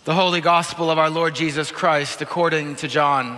The Holy Gospel of our Lord Jesus Christ according to John.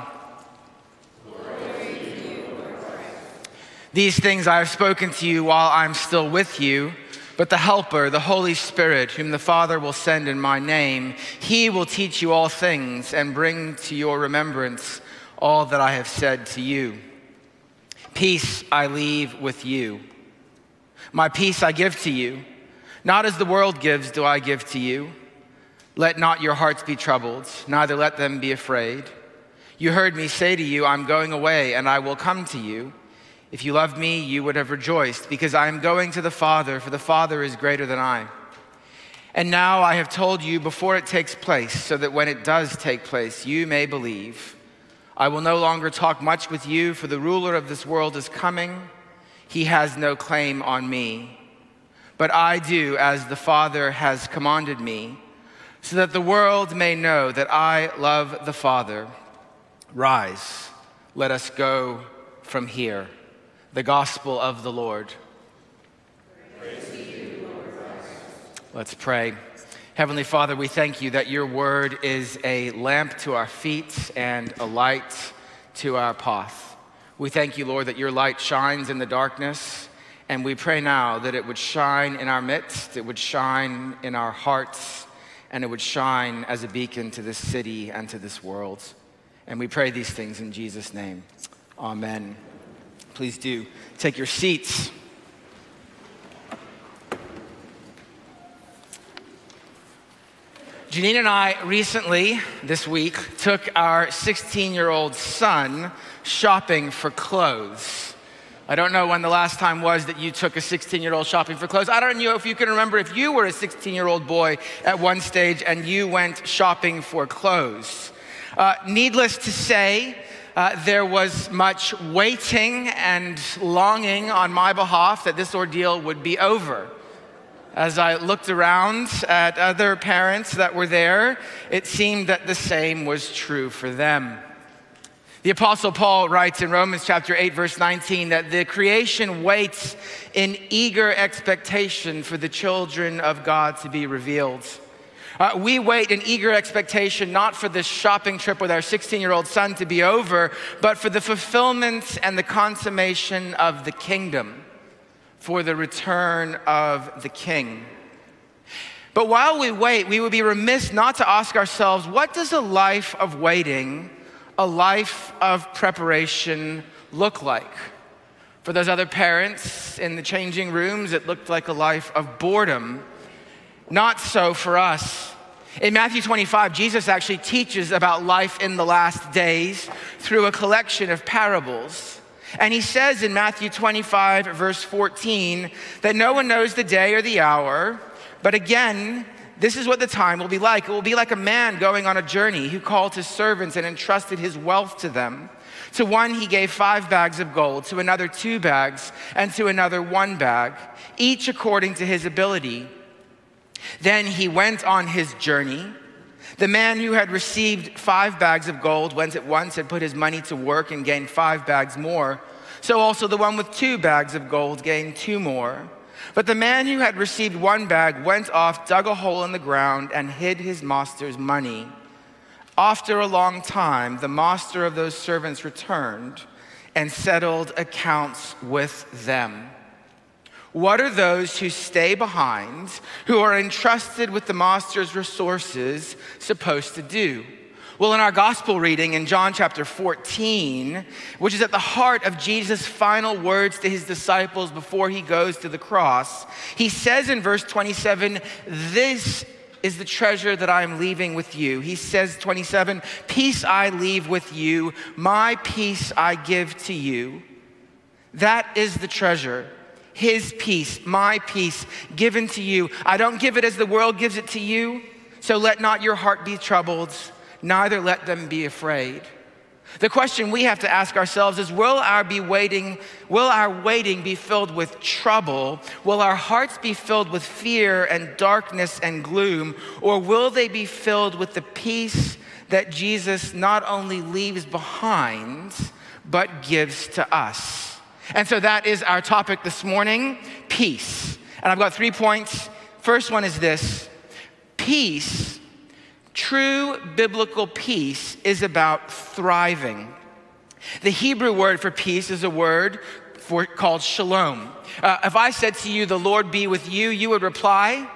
These things I have spoken to you while I'm still with you, but the Helper, the Holy Spirit, whom the Father will send in my name, he will teach you all things and bring to your remembrance all that I have said to you. Peace I leave with you. My peace I give to you. Not as the world gives do I give to you. Let not your hearts be troubled, neither let them be afraid. You heard me say to you, I'm going away and I will come to you. If you loved me, you would have rejoiced, because I am going to the Father, for the Father is greater than I. And now I have told you before it takes place, so that when it does take place, you may believe. I will no longer talk much with you, for the ruler of this world is coming. He has no claim on me. But I do as the Father has commanded me, so that the world may know that I love the Father. Rise, let us go from here. The gospel of the Lord. Praise to you, Lord Christ. Let's pray. Heavenly Father, we thank you that your word is a lamp to our feet and a light to our path. We thank you, Lord, that your light shines in the darkness, and we pray now that it would shine in our midst, it would shine in our hearts, and it would shine as a beacon to this city and to this world. And we pray these things in Jesus' name. Amen. Please do take your seats. Janine and I recently, this week, took our 16-year-old son shopping for clothes. I don't know when the last time was that you took a 16-year-old shopping for clothes. I don't know if you can remember if you were a 16-year-old boy at one stage and you went shopping for clothes. Needless to say, there was much waiting and longing on my behalf that this ordeal would be over. As I looked around at other parents that were there, it seemed that the same was true for them. The Apostle Paul writes in Romans chapter 8, verse 19, that the creation waits in eager expectation for the children of God to be revealed. We wait in eager expectation not for this shopping trip with our 16-year-old son to be over, but for the fulfillment and the consummation of the kingdom, for the return of the King. But while we wait, we would be remiss not to ask ourselves, what does a life of waiting, a life of preparation look like? For those other parents in the changing rooms, it looked like a life of boredom. Not so for us. In Matthew 25, Jesus actually teaches about life in the last days through a collection of parables. And he says in Matthew 25, verse 14, that no one knows the day or the hour, but again, this is what the time will be like. It will be like a man going on a journey who called his servants and entrusted his wealth to them. To one he gave 5 bags of gold, to another 2 bags, and to another 1 bag, each according to his ability. Then he went on his journey. The man who had received 5 bags of gold went at once and put his money to work and gained 5 bags more. So also the one with 2 bags of gold gained 2 more. But the man who had received 1 bag went off, dug a hole in the ground, and hid his master's money. After a long time, the master of those servants returned and settled accounts with them. What are those who stay behind, who are entrusted with the master's resources, supposed to do? Well, in our gospel reading in John chapter 14, which is at the heart of Jesus' final words to his disciples before he goes to the cross, he says in verse 27, this is the treasure that I am leaving with you. He says, 27, peace I leave with you, my peace I give to you. That is the treasure. His peace, my peace, given to you. I don't give it as the world gives it to you, so let not your heart be troubled, neither let them be afraid. The question we have to ask ourselves is, will our waiting be filled with trouble? Will our hearts be filled with fear and darkness and gloom? Or will they be filled with the peace that Jesus not only leaves behind, but gives to us? And so that is our topic this morning, peace. And I've got 3 points. First one is this: peace True biblical peace is about thriving. The Hebrew word for peace is a word called shalom. If I said to you, the Lord be with you, you would reply?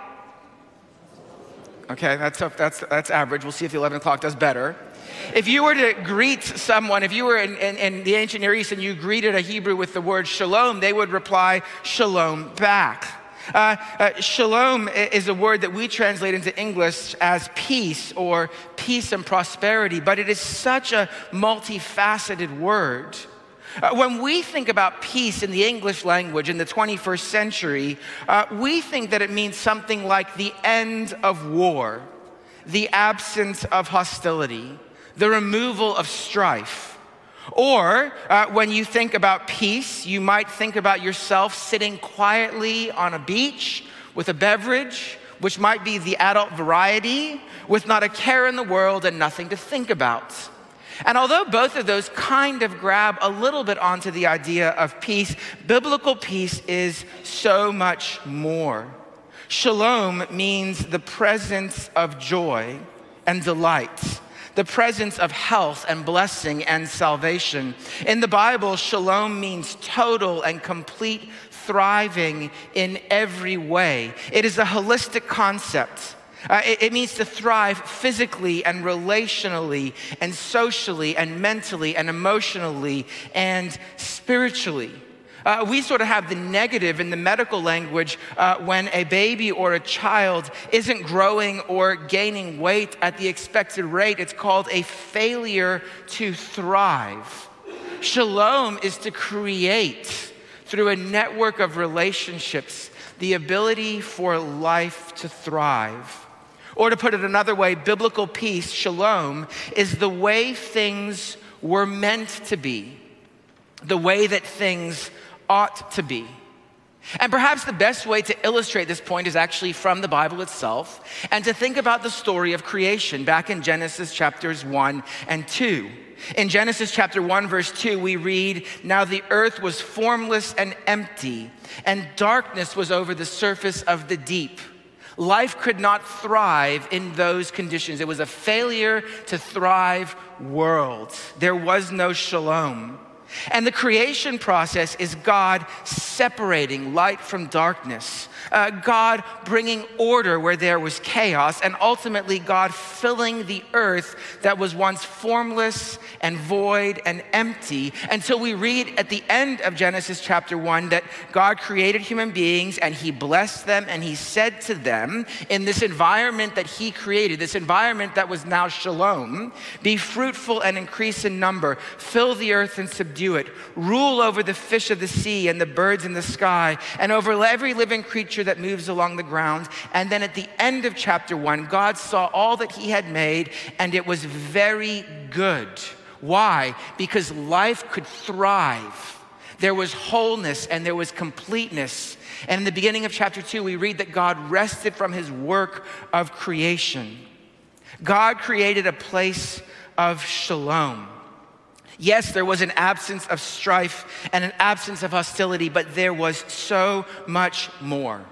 Okay, that's average. We'll see if the 11 o'clock does better. If you were to greet someone, if you were in the ancient Near East and you greeted a Hebrew with the word shalom, they would reply shalom back. Shalom is a word that we translate into English as peace or peace and prosperity, but it is such a multifaceted word. When we think about peace in the English language in the 21st century, we think that it means something like the end of war, the absence of hostility, the removal of strife. Or when you think about peace, you might think about yourself sitting quietly on a beach with a beverage, which might be the adult variety, with not a care in the world and nothing to think about. And although both of those kind of grab a little bit onto the idea of peace, biblical peace is so much more. Shalom means the presence of joy and delight, the presence of health and blessing and salvation. In the Bible, shalom means total and complete thriving in every way. It is a holistic concept. It means to thrive physically and relationally and socially and mentally and emotionally and spiritually. We sort of have the negative in the medical language when a baby or a child isn't growing or gaining weight at the expected rate. It's called a failure to thrive. Shalom is to create through a network of relationships the ability for life to thrive. Or to put it another way, biblical peace, shalom, is the way things were meant to be, the way that things ought to be. And perhaps the best way to illustrate this point is actually from the Bible itself, and to think about the story of creation back in Genesis chapters 1 and 2. In Genesis chapter 1, verse 2, we read, "Now the earth was formless and empty, and darkness was over the surface of the deep." Life could not thrive in those conditions. It was a failure to thrive world. There was no shalom. And the creation process is God separating light from darkness, God bringing order where there was chaos, and ultimately God filling the earth that was once formless and void and empty, until we read at the end of Genesis chapter 1 that God created human beings and he blessed them and he said to them, in this environment that he created, this environment that was now shalom, "Be fruitful and increase in number, fill the earth and subdue it, rule over the fish of the sea and the birds in the sky, and over every living creature that moves along the ground." And then at the end of chapter 1, God saw all that he had made, and it was very good. Why? Because life could thrive. There was wholeness and there was completeness. And in the beginning of chapter 2, we read that God rested from his work of creation. God created a place of shalom. Yes, there was an absence of strife and an absence of hostility, but there was so much more.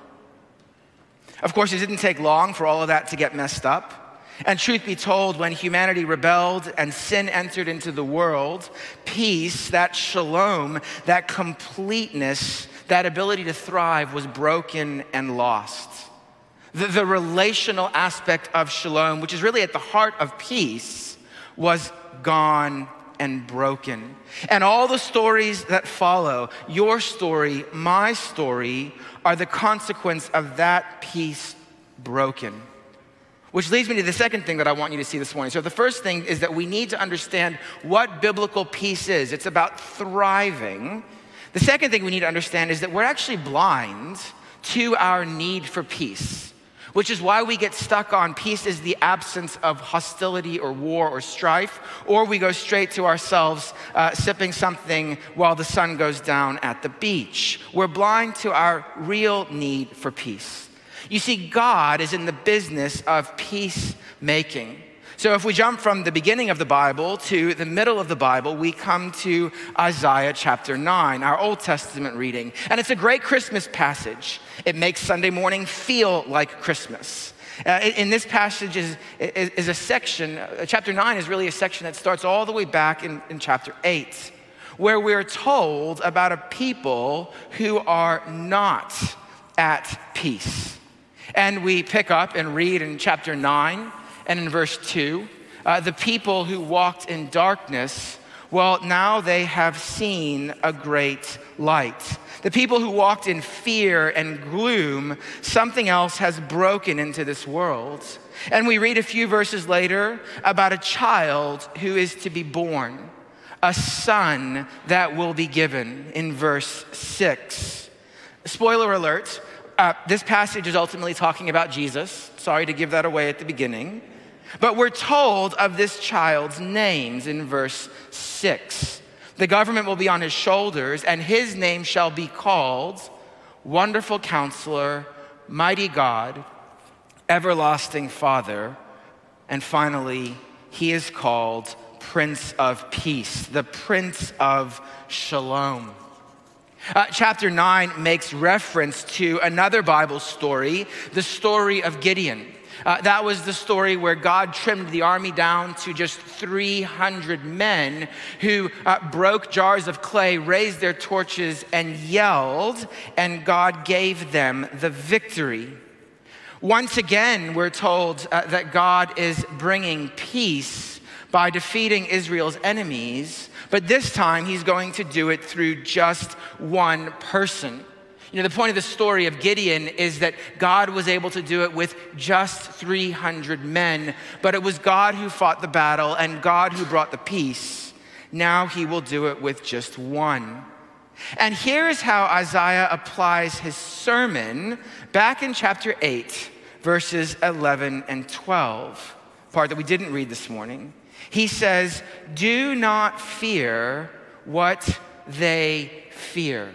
Of course, it didn't take long for all of that to get messed up. And truth be told, when humanity rebelled and sin entered into the world, peace, that shalom, that completeness, that ability to thrive was broken and lost. The relational aspect of shalom, which is really at the heart of peace, was gone and broken. And all the stories that follow, your story, my story, are the consequence of that peace broken. Which leads me to the second thing that I want you to see this morning. So the first thing is that we need to understand what biblical peace is. It's about thriving. The second thing we need to understand is that we're actually blind to our need for peace, which is why we get stuck on peace is the absence of hostility or war or strife, or we go straight to ourselves sipping something while the sun goes down at the beach. We're blind to our real need for peace. You see, God is in the business of peacemaking. So if we jump from the beginning of the Bible to the middle of the Bible, we come to Isaiah chapter 9, our Old Testament reading. And it's a great Christmas passage. It makes Sunday morning feel like Christmas. In this passage is a section, chapter 9 is really a section that starts all the way back in chapter 8, where we're told about a people who are not at peace. And we pick up and read in chapter 9 and in verse 2, the people who walked in darkness, well, now they have seen a great light. The people who walked in fear and gloom, something else has broken into this world. And we read a few verses later about a child who is to be born, a son that will be given in verse 6. Spoiler alert, this passage is ultimately talking about Jesus. Sorry to give that away at the beginning. But we're told of this child's names in verse 6. The government will be on his shoulders, and his name shall be called Wonderful Counselor, Mighty God, Everlasting Father, and finally, he is called Prince of Peace, the Prince of Shalom. Chapter 9 makes reference to another Bible story, the story of Gideon. That was the story where God trimmed the army down to just 300 men who broke jars of clay, raised their torches, and yelled, and God gave them the victory. Once again, we're told that God is bringing peace by defeating Israel's enemies, but this time he's going to do it through just one person. You know, the point of the story of Gideon is that God was able to do it with just 300 men, but it was God who fought the battle and God who brought the peace. Now he will do it with just one. And here is how Isaiah applies his sermon back in chapter 8, verses 11 and 12, part that we didn't read this morning. He says, "Do not fear what they fear."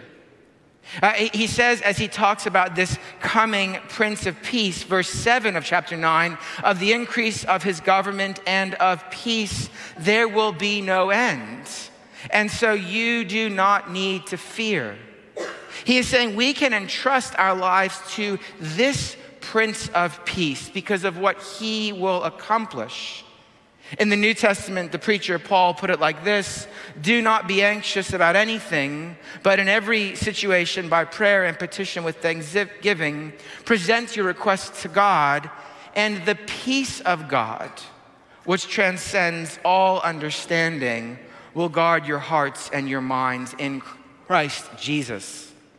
He says, as he talks about this coming Prince of Peace, verse 7 of chapter 9, of the increase of his government and of peace, there will be no end. And so you do not need to fear. He is saying we can entrust our lives to this Prince of Peace because of what he will accomplish. In the New Testament, the preacher Paul put it like this: "Do not be anxious about anything, but in every situation by prayer and petition with thanksgiving, present your requests to God, and the peace of God, which transcends all understanding, will guard your hearts and your minds in Christ Jesus."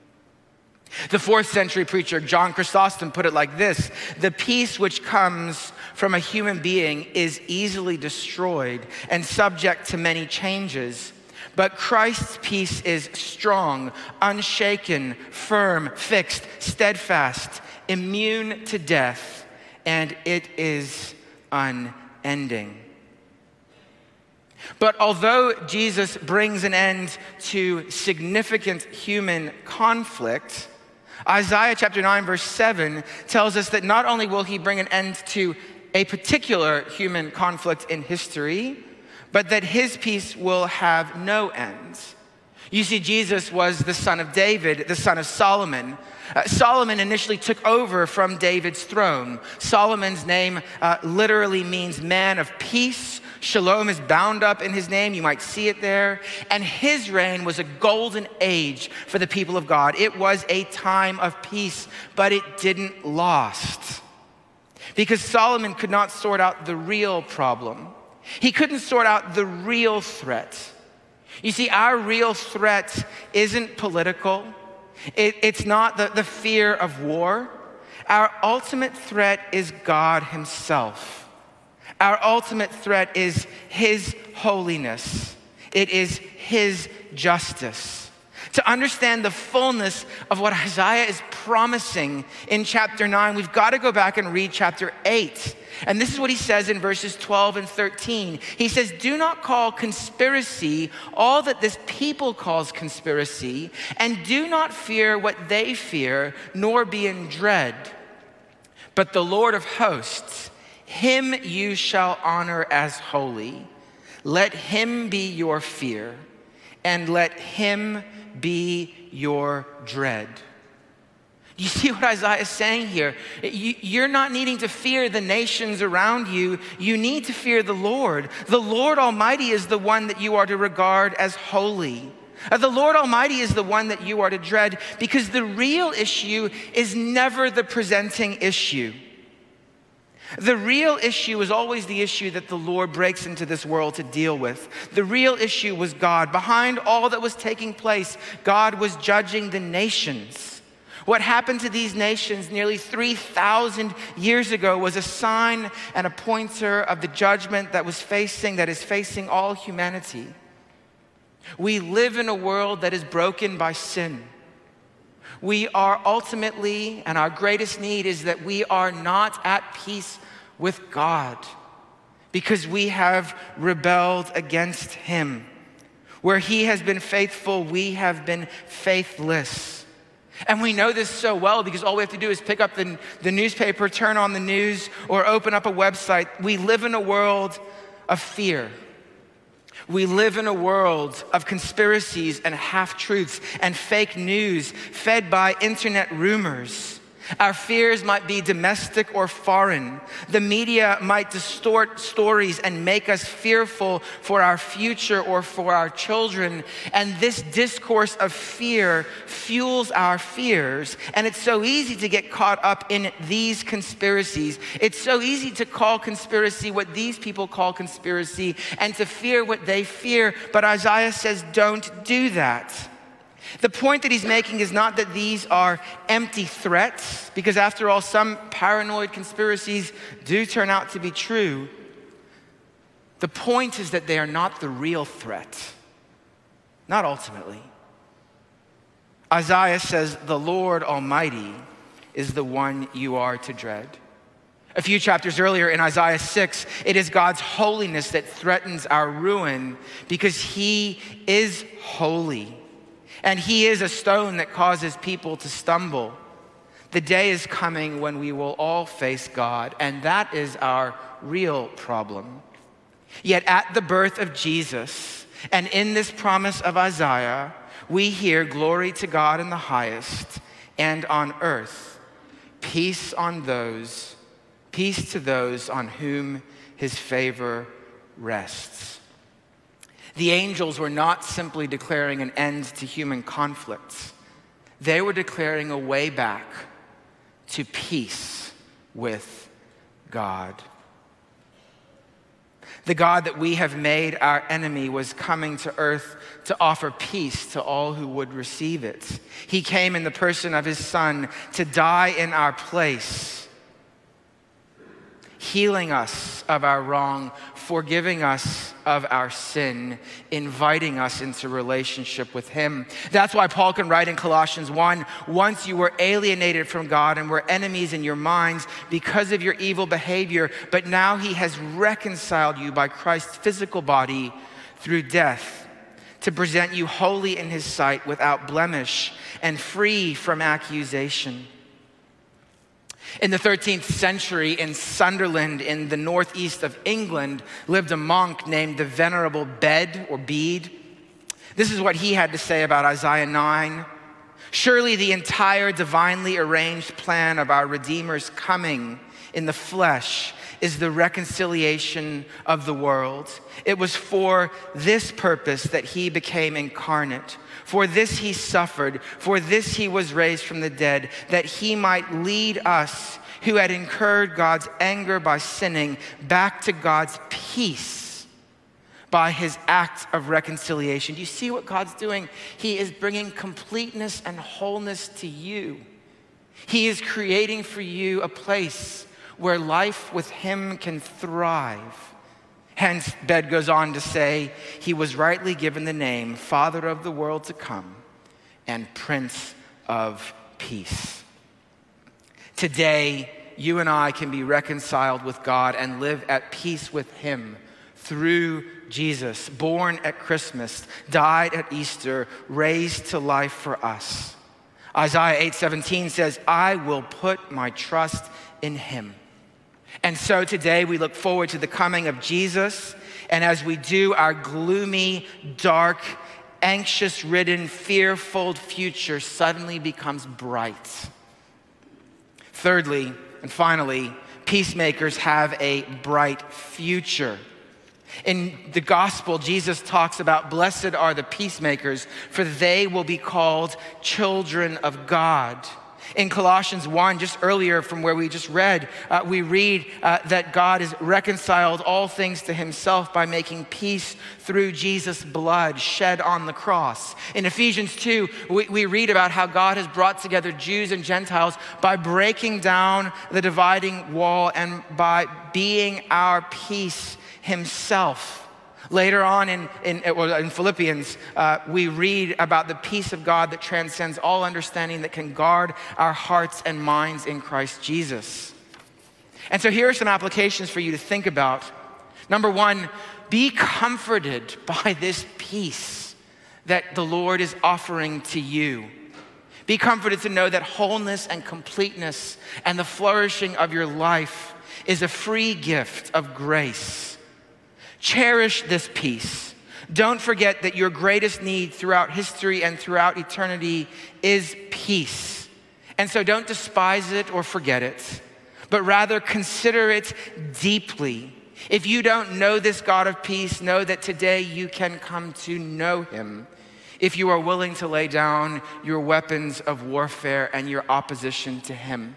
The 4th century preacher John Chrysostom put it like this: "The peace which comes from a human being is easily destroyed and subject to many changes. But Christ's peace is strong, unshaken, firm, fixed, steadfast, immune to death, and it is unending." But although Jesus brings an end to significant human conflict, Isaiah chapter 9, verse 7 tells us that not only will he bring an end to a particular human conflict in history, but that his peace will have no end. You see, Jesus was the son of David, the son of Solomon. Solomon initially took over from David's throne. Solomon's name literally means man of peace. Shalom is bound up in his name. You might see it there. And his reign was a golden age for the people of God. It was a time of peace, but it didn't last. Because Solomon could not sort out the real problem. He couldn't sort out the real threat. You see, our real threat isn't political. It's not the fear of war. Our ultimate threat is God himself. Our ultimate threat is his holiness. It is his justice. To understand the fullness of what Isaiah is promising in chapter 9, we've got to go back and read chapter 8. And this is what he says in verses 12 and 13. He says, "Do not call conspiracy all that this people calls conspiracy, and do not fear what they fear, nor be in dread. But the Lord of hosts, him you shall honor as holy. Let him be your fear, and let him be your dread." You see what Isaiah is saying here? You're not needing to fear the nations around you. You need to fear the Lord. The Lord Almighty is the one that you are to regard as holy. The Lord Almighty is the one that you are to dread, because the real issue is never the presenting issue. The real issue is always the issue that the Lord breaks into this world to deal with. The real issue was God. Behind all that was taking place, God was judging the nations. What happened to these nations nearly 3,000 years ago was a sign and a pointer of the judgment that is facing all humanity. We live in a world that is broken by sin. We are ultimately, and our greatest need is that we are not at peace with God because we have rebelled against Him. Where He has been faithful, we have been faithless. And we know this so well because all we have to do is pick up the newspaper, turn on the news, or open up a website. We live in a world of fear. We live in a world of conspiracies and half-truths and fake news fed by internet rumors. Our fears might be domestic or foreign. The media might distort stories and make us fearful for our future or for our children. And this discourse of fear fuels our fears. And it's so easy to get caught up in these conspiracies. It's so easy to call conspiracy what these people call conspiracy and to fear what they fear. But Isaiah says, don't do that. The point that he's making is not that these are empty threats, because after all, some paranoid conspiracies do turn out to be true. The point is that they are not the real threat, not ultimately. Isaiah says, the Lord Almighty is the one you are to dread. A few chapters earlier in Isaiah 6, it is God's holiness that threatens our ruin because He is holy. And He is a stone that causes people to stumble. The day is coming when we will all face God, and that is our real problem. Yet at the birth of Jesus, and in this promise of Isaiah, we hear glory to God in the highest, and on earth, peace to those on whom His favor rests. The angels were not simply declaring an end to human conflicts. They were declaring a way back to peace with God. The God that we have made our enemy was coming to earth to offer peace to all who would receive it. He came in the person of His Son to die in our place, healing us of our wrong, forgiving us of our sin, inviting us into relationship with Him. That's why Paul can write in Colossians 1, once you were alienated from God and were enemies in your minds because of your evil behavior, but now He has reconciled you by Christ's physical body through death to present you holy in His sight, without blemish and free from accusation. In the 13th century, in Sunderland, in the northeast of England, lived a monk named the Venerable Bede. This is what he had to say about Isaiah 9. Surely the entire divinely arranged plan of our Redeemer's coming in the flesh is the reconciliation of the world. It was for this purpose that He became incarnate. For this He suffered, for this He was raised from the dead, that He might lead us who had incurred God's anger by sinning back to God's peace by His act of reconciliation. Do you see what God's doing? He is bringing completeness and wholeness to you. He is creating for you a place where life with Him can thrive. Hence, Bede goes on to say, He was rightly given the name Father of the world to come and Prince of Peace. Today, you and I can be reconciled with God and live at peace with Him through Jesus, born at Christmas, died at Easter, raised to life for us. Isaiah 8:17 says, I will put my trust in Him. And so today we look forward to the coming of Jesus. And as we do, our gloomy, dark, anxious-ridden, fear-filled future suddenly becomes bright. Thirdly, and finally, peacemakers have a bright future. In the gospel, Jesus talks about blessed are the peacemakers, for they will be called children of God. In Colossians 1, just earlier from where we just read, we read that God has reconciled all things to himself by making peace through Jesus' blood shed on the cross. In Ephesians 2, we read about how God has brought together Jews and Gentiles by breaking down the dividing wall and by being our peace himself. Later on in Philippians, we read about the peace of God that transcends all understanding, that can guard our hearts and minds in Christ Jesus. And so here are some applications for you to think about. Number one, be comforted by this peace that the Lord is offering to you. Be comforted to know that wholeness and completeness and the flourishing of your life is a free gift of grace. Cherish this peace. Don't forget that your greatest need throughout history and throughout eternity is peace. And so don't despise it or forget it, but rather consider it deeply. If you don't know this God of peace, know that today you can come to know him if you are willing to lay down your weapons of warfare and your opposition to him.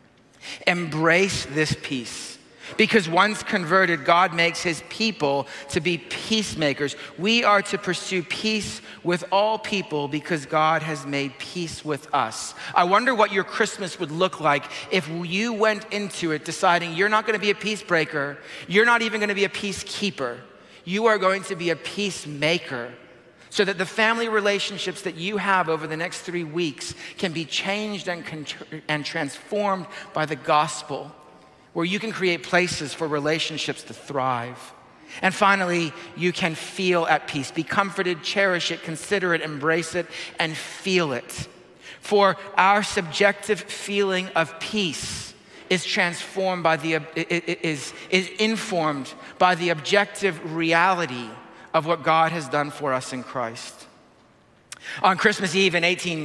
Embrace this peace. Because once converted, God makes his people to be peacemakers. We are to pursue peace with all people because God has made peace with us. I wonder what your Christmas would look like if you went into it deciding you're not going to be a peacebreaker. You're not even going to be a peacekeeper. You are going to be a peacemaker, so that the family relationships that you have over the next 3 weeks can be changed and transformed by the gospel, where you can create places for relationships to thrive. And finally, you can feel at peace. Be comforted, cherish it, consider it, embrace it, and feel it. For our subjective feeling of peace is transformed by is informed by the objective reality of what God has done for us in Christ. On Christmas Eve in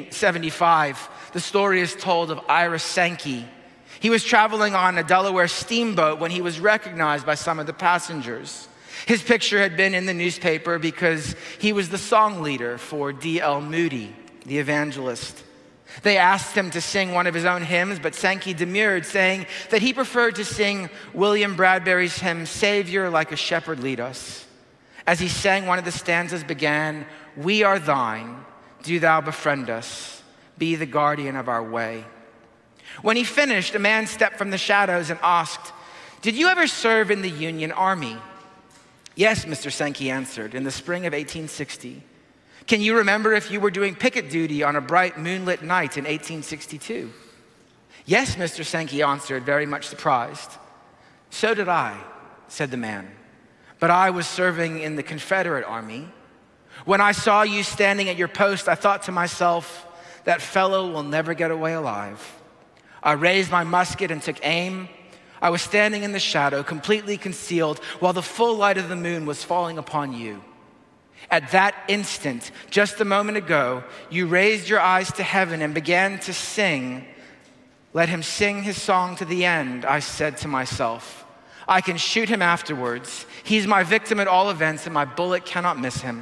1875, the story is told of Ira Sankey. He was traveling on a Delaware steamboat when he was recognized by some of the passengers. His picture had been in the newspaper because he was the song leader for D.L. Moody, the evangelist. They asked him to sing one of his own hymns, but Sankey demurred, saying that he preferred to sing William Bradbury's hymn, "Savior, like a shepherd lead us." As he sang, one of the stanzas began, "We are thine, do thou befriend us, be the guardian of our way." When he finished, a man stepped from the shadows and asked, "Did you ever serve in the Union Army?" "Yes," Mr. Sankey answered, "in the spring of 1860. "Can you remember if you were doing picket duty on a bright moonlit night in 1862? "Yes," Mr. Sankey answered, very much surprised. "So did I," said the man, "but I was serving in the Confederate Army. When I saw you standing at your post, I thought to myself, that fellow will never get away alive. I raised my musket and took aim. I was standing in the shadow, completely concealed, while the full light of the moon was falling upon you. At that instant, just a moment ago, you raised your eyes to heaven and began to sing. Let him sing his song to the end, I said to myself. I can shoot him afterwards. He's my victim at all events, and my bullet cannot miss him.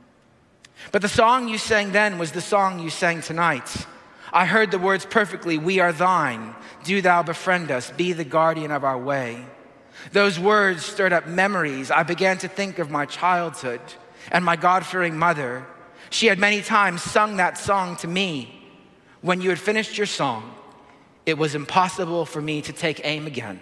But the song you sang then was the song you sang tonight. I heard the words perfectly. We are thine. Do thou befriend us. Be the guardian of our way. Those words stirred up memories. I began to think of my childhood and my God-fearing mother. She had many times sung that song to me. When you had finished your song, it was impossible for me to take aim again.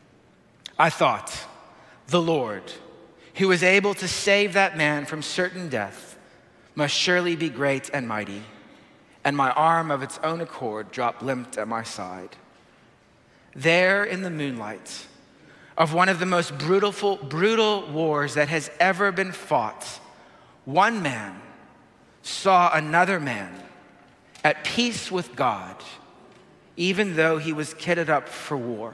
I thought, the Lord, who is able to save that man from certain death, must surely be great and mighty. And my arm of its own accord dropped limp at my side. There in the moonlight of one of the most brutal wars that has ever been fought, one man saw another man at peace with God, even though he was kitted up for war.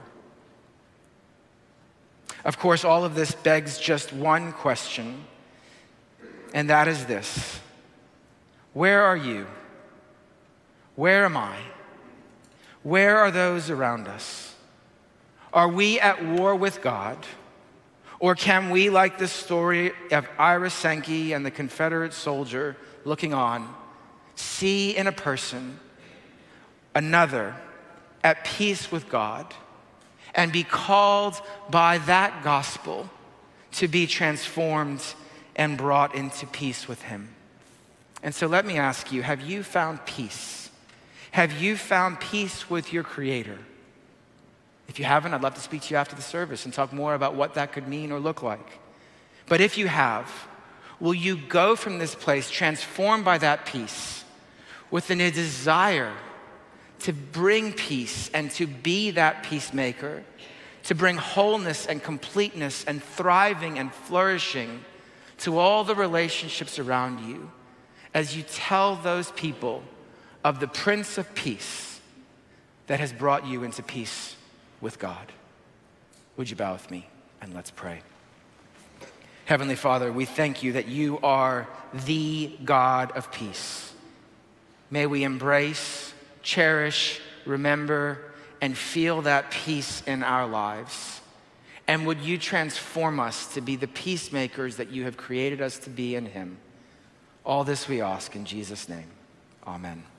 Of course, all of this begs just one question, and that is this: where are you? Where am I? Where are those around us? Are we at war with God? Or can we, like the story of Ira Sankey and the Confederate soldier looking on, see in a person another at peace with God and be called by that gospel to be transformed and brought into peace with him? And so let me ask you, have you found peace? Have you found peace with your Creator? If you haven't, I'd love to speak to you after the service and talk more about what that could mean or look like. But if you have, will you go from this place transformed by that peace with a desire to bring peace and to be that peacemaker, to bring wholeness and completeness and thriving and flourishing to all the relationships around you as you tell those people of the Prince of Peace that has brought you into peace with God? Would you bow with me and let's pray. Heavenly Father, we thank you that you are the God of peace. May we embrace, cherish, remember, and feel that peace in our lives. And would you transform us to be the peacemakers that you have created us to be in him? All this we ask in Jesus' name. Amen.